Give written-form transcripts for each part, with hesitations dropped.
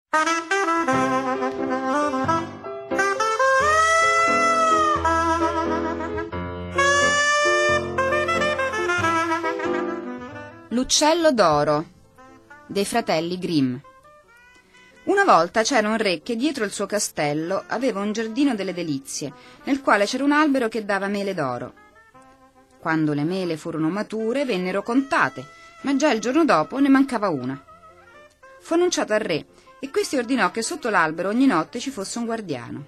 L'uccello d'oro dei fratelli Grimm. Una volta c'era un re che dietro il suo castello aveva un giardino delle delizie, nel quale c'era un albero che dava mele d'oro. Quando le mele furono mature vennero contate, ma già il giorno dopo ne mancava una. Fu annunciato al re e questi ordinò che sotto l'albero ogni notte ci fosse un guardiano.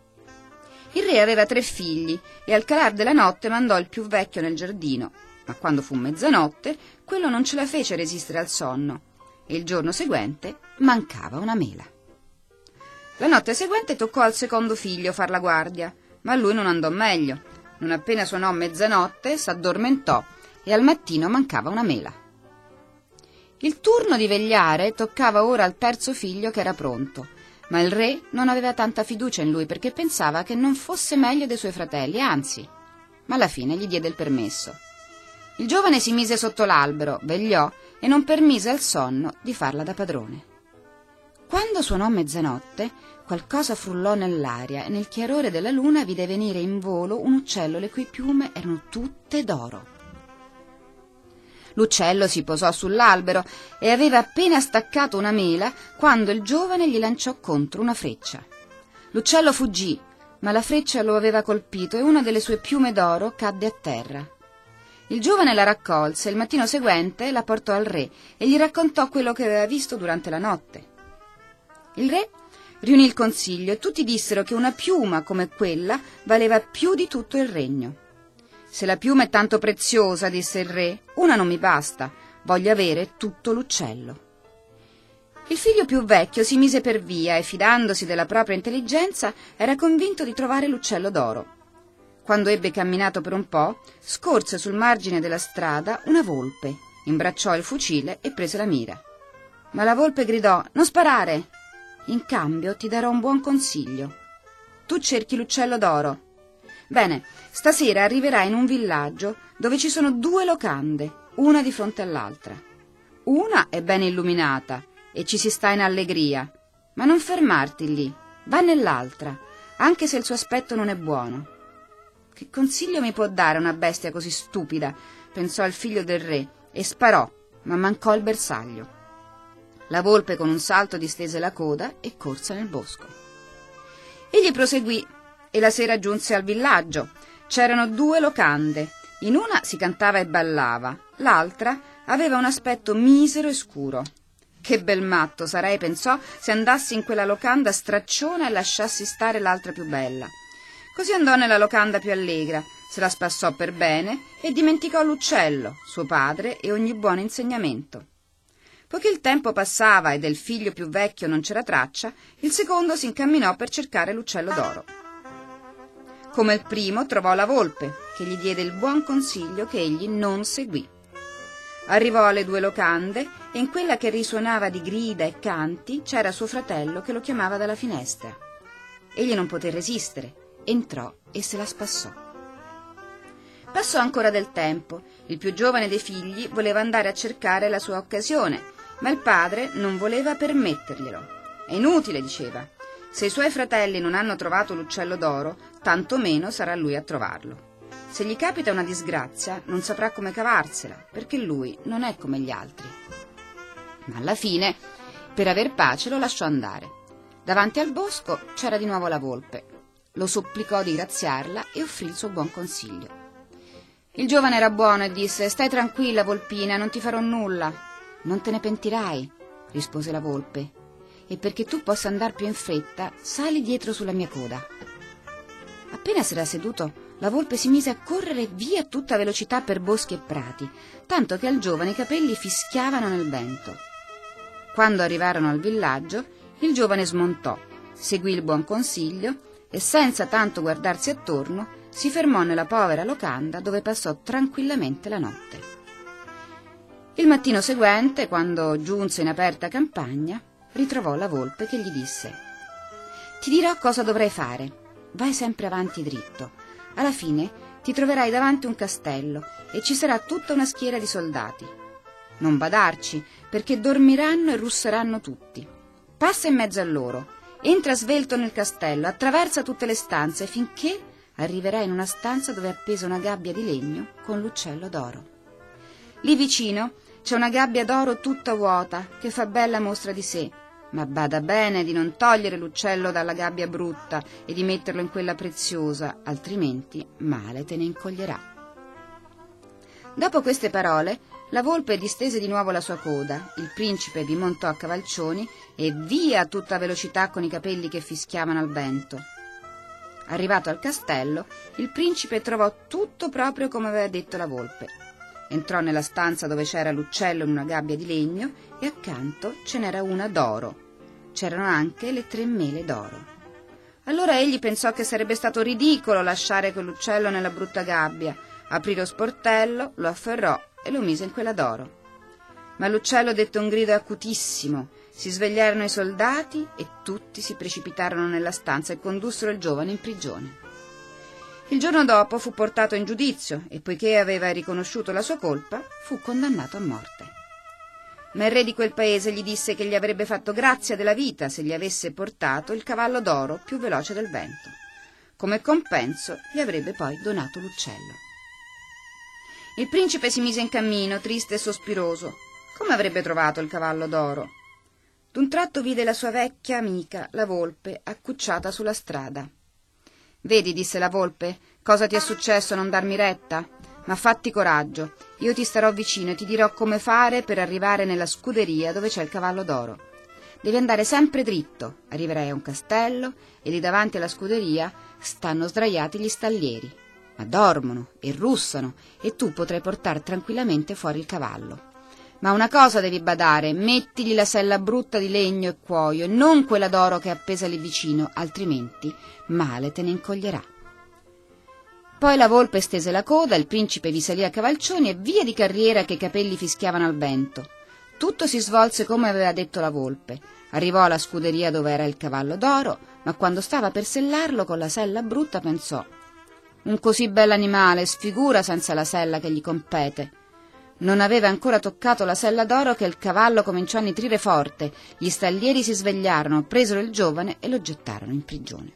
Il re aveva 3 figli e al calar della notte mandò il più vecchio nel giardino, ma quando fu mezzanotte quello non ce la fece resistere al sonno e il giorno seguente mancava una mela. La notte seguente toccò al secondo figlio far la guardia, ma a lui non andò meglio. Non appena suonò mezzanotte s'addormentò e al mattino mancava una mela. Il turno di vegliare toccava ora al terzo figlio che era pronto, ma il re non aveva tanta fiducia in lui perché pensava che non fosse meglio dei suoi fratelli, anzi, ma alla fine gli diede il permesso. Il giovane si mise sotto l'albero, vegliò e non permise al sonno di farla da padrone. Quando suonò mezzanotte, qualcosa frullò nell'aria e nel chiarore della luna vide venire in volo un uccello le cui piume erano tutte d'oro. L'uccello si posò sull'albero e aveva appena staccato una mela quando il giovane gli lanciò contro una freccia. L'uccello fuggì, ma la freccia lo aveva colpito e una delle sue piume d'oro cadde a terra. Il giovane la raccolse e il mattino seguente la portò al re e gli raccontò quello che aveva visto durante la notte. Il re riunì il consiglio e tutti dissero che una piuma come quella valeva più di tutto il regno. «Se la piuma è tanto preziosa», disse il re, «una non mi basta, voglio avere tutto l'uccello». Il figlio più vecchio si mise per via e, fidandosi della propria intelligenza, era convinto di trovare l'uccello d'oro. Quando ebbe camminato per un po', scorse sul margine della strada una volpe, imbracciò il fucile e prese la mira. Ma la volpe gridò: «Non sparare! In cambio ti darò un buon consiglio. Tu cerchi l'uccello d'oro. Bene, stasera arriverai in un villaggio dove ci sono 2 locande, una di fronte all'altra. Una è ben illuminata e ci si sta in allegria, ma non fermarti lì, va nell'altra, anche se il suo aspetto non è buono». «Che consiglio mi può dare una bestia così stupida?» pensò il figlio del re e sparò, ma mancò il bersaglio. La volpe con un salto distese la coda e corse nel bosco. Egli proseguì e la sera giunse al villaggio. C'erano 2 locande. In una si cantava e ballava, l'altra aveva un aspetto misero e scuro. «Che bel matto sarei», pensò, «se andassi in quella locanda stracciona e lasciassi stare l'altra più bella». Così andò nella locanda più allegra, se la spassò per bene e dimenticò l'uccello, suo padre e ogni buon insegnamento. Poiché il tempo passava e del figlio più vecchio non c'era traccia, il secondo si incamminò per cercare l'uccello d'oro. Come il primo trovò la volpe, che gli diede il buon consiglio che egli non seguì. Arrivò alle 2 locande e in quella che risuonava di grida e canti c'era suo fratello che lo chiamava dalla finestra. Egli non poté resistere. Entrò e se la spassò. Passò ancora del tempo. Il più giovane dei figli voleva andare a cercare la sua occasione, ma il padre non voleva permetterglielo. «È inutile», diceva. «Se i suoi fratelli non hanno trovato l'uccello d'oro, tanto meno sarà lui a trovarlo. Se gli capita una disgrazia, non saprà come cavarsela, perché lui non è come gli altri». Ma alla fine, per aver pace, lo lasciò andare. Davanti al bosco c'era di nuovo la volpe. Lo supplicò di graziarla e offrì il suo buon consiglio. Il giovane era buono e disse: «Stai tranquilla, volpina, non ti farò nulla». «Non te ne pentirai», rispose la volpe, «e perché tu possa andar più in fretta, sali dietro sulla mia coda». Appena s'era seduto, la volpe si mise a correre via a tutta velocità per boschi e prati, tanto che al giovane i capelli fischiavano nel vento. Quando arrivarono al villaggio, il giovane smontò, seguì il buon consiglio e senza tanto guardarsi attorno si fermò nella povera locanda dove passò tranquillamente la notte. Il mattino seguente, quando giunse in aperta campagna, ritrovò la volpe che gli disse: «Ti dirò cosa dovrai fare. Vai sempre avanti dritto. Alla fine ti troverai davanti un castello e ci sarà tutta una schiera di soldati. Non badarci, perché dormiranno e russeranno tutti. passa in mezzo a loro, entra svelto nel castello, attraversa tutte le stanze finché arriverà in una stanza dove è appesa una gabbia di legno con l'uccello d'oro. Lì vicino c'è una gabbia d'oro tutta vuota che fa bella mostra di sé, ma bada bene di non togliere l'uccello dalla gabbia brutta e di metterlo in quella preziosa, altrimenti male te ne incoglierà. Dopo queste parole, la volpe distese di nuovo la sua coda, il principe vi montò a cavalcioni e via a tutta velocità con i capelli che fischiavano al vento. Arrivato al castello, il principe trovò tutto proprio come aveva detto la volpe. Entrò nella stanza dove c'era l'uccello in una gabbia di legno e accanto ce n'era una d'oro. C'erano anche le 3 mele d'oro. Allora egli pensò che sarebbe stato ridicolo lasciare quell'uccello nella brutta gabbia. Aprì lo sportello, lo afferrò e lo mise in quella d'oro. Ma l'uccello dette un grido acutissimo, si svegliarono i soldati e tutti si precipitarono nella stanza e condussero il giovane in prigione. Il giorno dopo fu portato in giudizio e, poiché aveva riconosciuto la sua colpa, fu condannato a morte. Ma il re di quel paese gli disse che gli avrebbe fatto grazia della vita se gli avesse portato il cavallo d'oro più veloce del vento. Come compenso gli avrebbe poi donato l'uccello. Il principe si mise in cammino, triste e sospiroso. Come avrebbe trovato il cavallo d'oro? D'un tratto vide la sua vecchia amica, la volpe, accucciata sulla strada. «Vedi», disse la volpe, «cosa ti è successo, non darmi retta? Ma fatti coraggio, io ti starò vicino e ti dirò come fare per arrivare nella scuderia dove c'è il cavallo d'oro. Devi andare sempre dritto, arriverai a un castello e lì davanti alla scuderia stanno sdraiati gli stallieri, ma dormono e russano e tu potrai portare tranquillamente fuori il cavallo. Ma una cosa devi badare, mettigli la sella brutta di legno e cuoio e non quella d'oro che è appesa lì vicino, altrimenti male te ne incoglierà». Poi la volpe stese la coda, il principe vi salì a cavalcioni e via di carriera che i capelli fischiavano al vento. Tutto si svolse come aveva detto la volpe. Arrivò alla scuderia dove era il cavallo d'oro, ma quando stava per sellarlo con la sella brutta pensò: «Un così bell'animale sfigura senza la sella che gli compete». Non aveva ancora toccato la sella d'oro che il cavallo cominciò a nitrire forte, gli stallieri si svegliarono, presero il giovane e lo gettarono in prigione.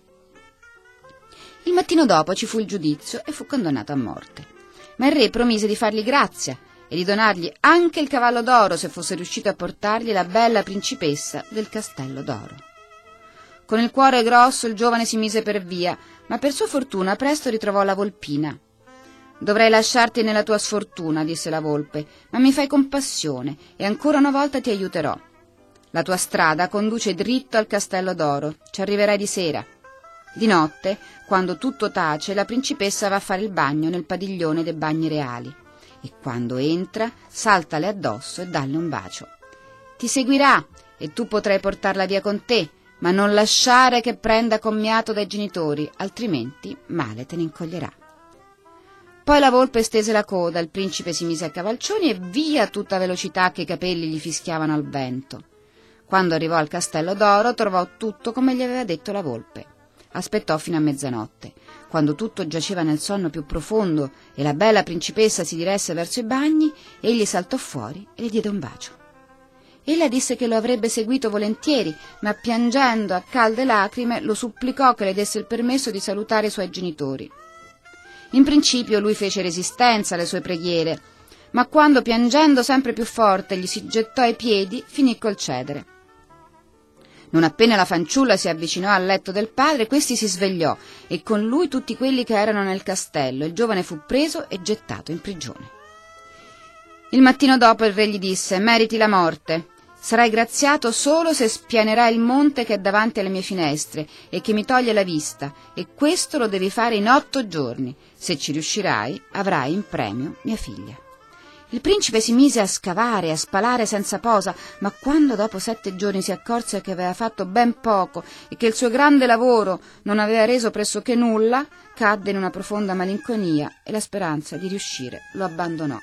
Il mattino dopo ci fu il giudizio e fu condannato a morte. Ma il re promise di fargli grazia e di donargli anche il cavallo d'oro se fosse riuscito a portargli la bella principessa del castello d'oro. Con il cuore grosso il giovane si mise per via, ma per sua fortuna presto ritrovò la volpina. «Dovrei lasciarti nella tua sfortuna», disse la volpe, «ma mi fai compassione e ancora una volta ti aiuterò. La tua strada conduce dritto al castello d'oro, ci arriverai di sera. Di notte, quando tutto tace, la principessa va a fare il bagno nel padiglione dei bagni reali e quando entra saltale addosso e dalle un bacio. Ti seguirà e tu potrai portarla via con te, ma non lasciare che prenda commiato dai genitori, altrimenti male te ne incoglierà». Poi la volpe stese la coda, il principe si mise a cavalcioni e via a tutta velocità che i capelli gli fischiavano al vento. Quando arrivò al castello d'oro trovò tutto come gli aveva detto la volpe. Aspettò fino a mezzanotte. Quando tutto giaceva nel sonno più profondo e la bella principessa si diresse verso i bagni, egli saltò fuori e le diede un bacio. Ella disse che lo avrebbe seguito volentieri, ma piangendo a calde lacrime lo supplicò che le desse il permesso di salutare i suoi genitori. In principio lui fece resistenza alle sue preghiere, ma quando piangendo sempre più forte gli si gettò ai piedi, finì col cedere. Non appena la fanciulla si avvicinò al letto del padre, questi si svegliò e con lui tutti quelli che erano nel castello. Il giovane fu preso e gettato in prigione. Il mattino dopo il re gli disse: «Meriti la morte. Sarai graziato solo se spianerai il monte che è davanti alle mie finestre e che mi toglie la vista, e questo lo devi fare in 8 giorni. Se ci riuscirai, avrai in premio mia figlia». Il principe si mise a scavare e a spalare senza posa, ma quando dopo 7 giorni si accorse che aveva fatto ben poco e che il suo grande lavoro non aveva reso pressoché nulla, cadde in una profonda malinconia e la speranza di riuscire lo abbandonò.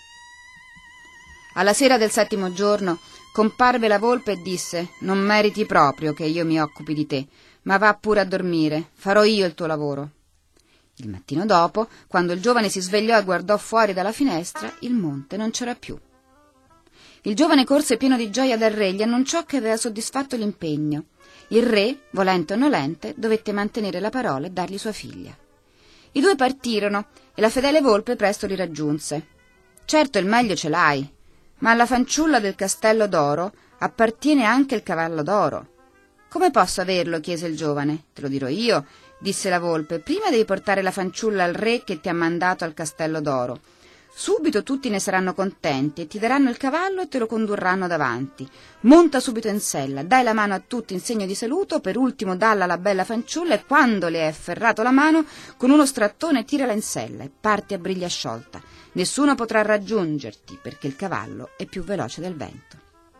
Alla sera del 7° giorno comparve la volpe e disse: «Non meriti proprio che io mi occupi di te, ma va pure a dormire, farò io il tuo lavoro». Il mattino dopo, quando il giovane si svegliò e guardò fuori dalla finestra, il monte non c'era più. Il giovane corse pieno di gioia dal re e gli annunciò che aveva soddisfatto l'impegno. Il re, volente o nolente, dovette mantenere la parola e dargli sua figlia. I due partirono e la fedele volpe presto li raggiunse. «Certo il meglio ce l'hai, ma alla fanciulla del castello d'oro appartiene anche il cavallo d'oro». «Come posso averlo?» chiese il giovane. «Te lo dirò io», disse la volpe. «Prima devi portare la fanciulla al re che ti ha mandato al castello d'oro. Subito tutti ne saranno contenti e ti daranno il cavallo e te lo condurranno davanti. Monta subito in sella, dai la mano a tutti in segno di saluto, per ultimo dalla alla bella fanciulla e quando le hai afferrato la mano con uno strattone tirala in sella e parti a briglia sciolta. Nessuno potrà raggiungerti perché il cavallo è più veloce del vento».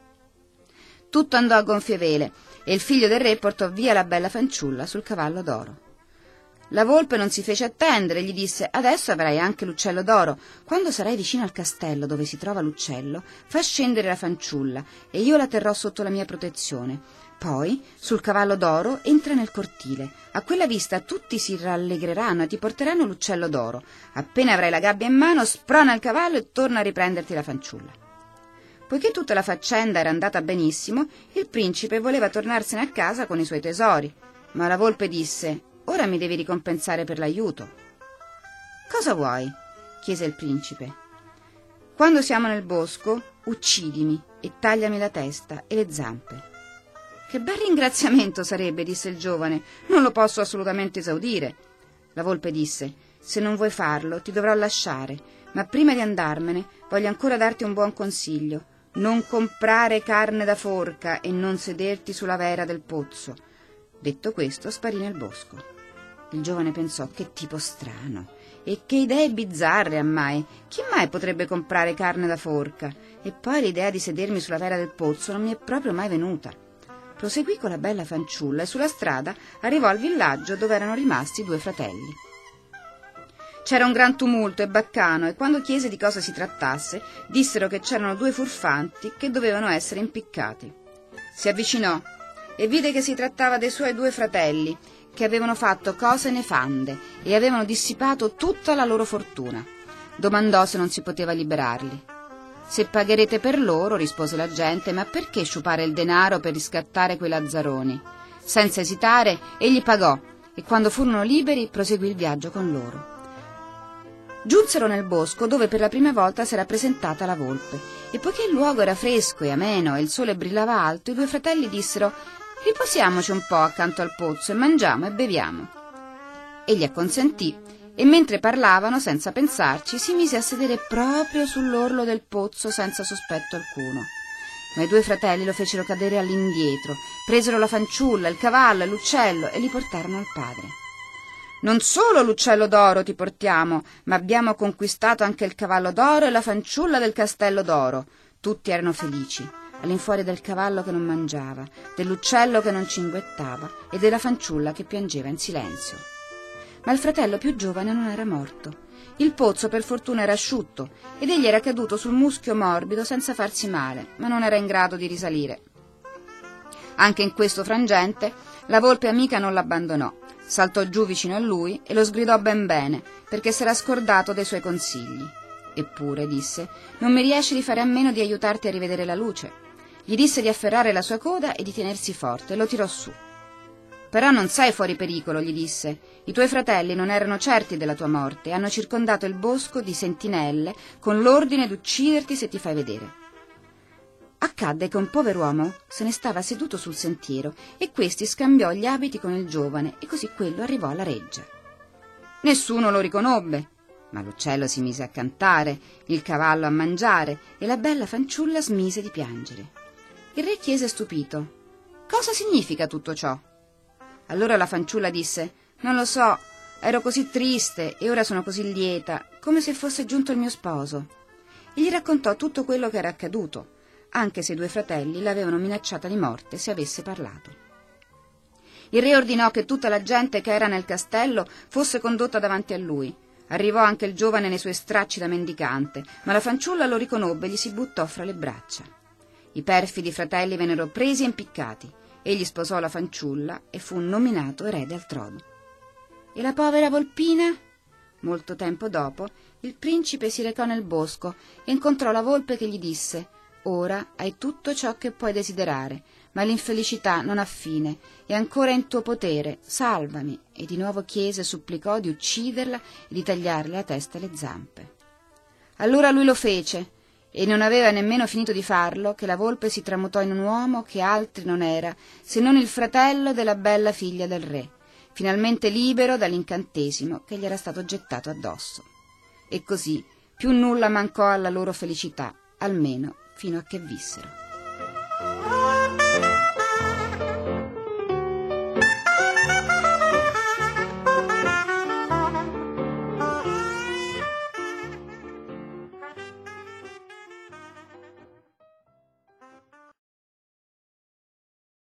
Tutto andò a gonfie vele e il figlio del re portò via la bella fanciulla sul cavallo d'oro. La volpe non si fece attendere, gli disse: «Adesso avrai anche l'uccello d'oro. Quando sarai vicino al castello dove si trova l'uccello, fa scendere la fanciulla e io la terrò sotto la mia protezione. Poi, sul cavallo d'oro, entra nel cortile. A quella vista tutti si rallegreranno e ti porteranno l'uccello d'oro. Appena avrai la gabbia in mano, sprona il cavallo e torna a riprenderti la fanciulla». Poiché tutta la faccenda era andata benissimo, il principe voleva tornarsene a casa con i suoi tesori, ma la volpe disse: «Ora mi devi ricompensare per l'aiuto». «Cosa vuoi?» chiese il principe. «Quando siamo nel bosco, uccidimi e tagliami la testa e le zampe». «Che bel ringraziamento sarebbe», disse il giovane. «Non lo posso assolutamente esaudire». La volpe disse: «Se non vuoi farlo, ti dovrò lasciare, ma prima di andarmene voglio ancora darti un buon consiglio. Non comprare carne da forca e non sederti sulla vera del pozzo». Detto questo, sparì nel bosco. Il giovane pensò: «Che tipo strano e che idee bizzarre ha mai! Chi mai potrebbe comprare carne da forca? E poi l'idea di sedermi sulla vera del pozzo non mi è proprio mai venuta». Proseguì con la bella fanciulla e sulla strada arrivò al villaggio dove erano rimasti due fratelli. C'era un gran tumulto e baccano e quando chiese di cosa si trattasse, dissero che c'erano due furfanti che dovevano essere impiccati. Si avvicinò e vide che si trattava dei suoi due fratelli, che avevano fatto cose nefande e avevano dissipato tutta la loro fortuna. Domandò se non si poteva liberarli. «Se pagherete per loro», rispose la gente, «ma perché sciupare il denaro per riscattare quei lazzaroni?» Senza esitare, egli pagò e quando furono liberi proseguì il viaggio con loro. Giunsero nel bosco dove per la prima volta s'era presentata la volpe e poiché il luogo era fresco e ameno e il sole brillava alto, i due fratelli dissero: «Riposiamoci un po' accanto al pozzo e mangiamo e beviamo». Egli acconsentì e mentre parlavano, senza pensarci, si mise a sedere proprio sull'orlo del pozzo senza sospetto alcuno. Ma i due fratelli lo fecero cadere all'indietro, presero la fanciulla, il cavallo e l'uccello e li portarono al padre. «Non solo l'uccello d'oro ti portiamo, ma abbiamo conquistato anche il cavallo d'oro e la fanciulla del castello d'oro». Tutti erano felici, all'infuori del cavallo che non mangiava, dell'uccello che non cinguettava e della fanciulla che piangeva in silenzio. Ma il fratello più giovane non era morto. Il pozzo per fortuna era asciutto ed egli era caduto sul muschio morbido senza farsi male, ma non era in grado di risalire. Anche in questo frangente la volpe amica non l'abbandonò, saltò giù vicino a lui e lo sgridò ben bene perché s'era scordato dei suoi consigli. «Eppure», disse, «non mi riesce di fare a meno di aiutarti a rivedere la luce». Gli disse di afferrare la sua coda e di tenersi forte e lo tirò su. «Però non sei fuori pericolo», gli disse. «I tuoi fratelli non erano certi della tua morte e hanno circondato il bosco di sentinelle con l'ordine d'ucciderti se ti fai vedere». Accadde che un pover'uomo se ne stava seduto sul sentiero e questi scambiò gli abiti con il giovane e così quello arrivò alla reggia. Nessuno lo riconobbe, ma l'uccello si mise a cantare, il cavallo a mangiare e la bella fanciulla smise di piangere. Il re chiese stupito: «Cosa significa tutto ciò?» Allora la fanciulla disse: «Non lo so, ero così triste e ora sono così lieta, come se fosse giunto il mio sposo». E gli raccontò tutto quello che era accaduto, anche se i due fratelli l'avevano minacciata di morte se avesse parlato. Il re ordinò che tutta la gente che era nel castello fosse condotta davanti a lui. Arrivò anche il giovane nei suoi stracci da mendicante, ma la fanciulla lo riconobbe e gli si buttò fra le braccia. I perfidi fratelli vennero presi e impiccati. Egli sposò la fanciulla e fu nominato erede al trono. E la povera volpina? Molto tempo dopo, il principe si recò nel bosco e incontrò la volpe che gli disse: ora hai tutto ciò che puoi desiderare, ma l'infelicità non ha fine, è ancora in tuo potere, salvami!» E di nuovo chiese e supplicò di ucciderla e di tagliarle la testa e le zampe. Allora lui lo fece, e non aveva nemmeno finito di farlo che la volpe si tramutò in un uomo che altri non era, se non il fratello della bella figlia del re, finalmente libero dall'incantesimo che gli era stato gettato addosso. E così più nulla mancò alla loro felicità, almeno fino a che vissero.